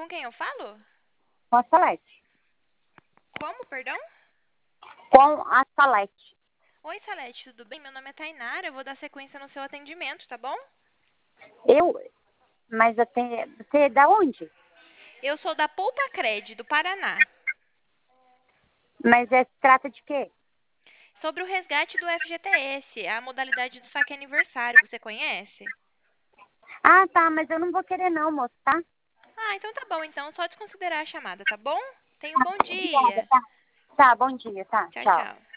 Com quem eu falo? Com a Salete. Como, perdão? Com a Salete. Oi, Salete, tudo bem? Meu nome é Tainara, eu vou dar sequência no seu atendimento, tá bom? Eu? Mas até, você é da onde? Eu sou da Pultacred, do Paraná. Mas se trata de quê? Sobre o resgate do FGTS, a modalidade do saque aniversário, você conhece? Ah, tá, mas eu não vou querer não, moço, tá? Ah, então tá bom, então só desconsiderar a chamada, tá bom? Tenha um bom Obrigada, dia. tá? Tá, bom dia, tá? Tchau, Tchau. tchau.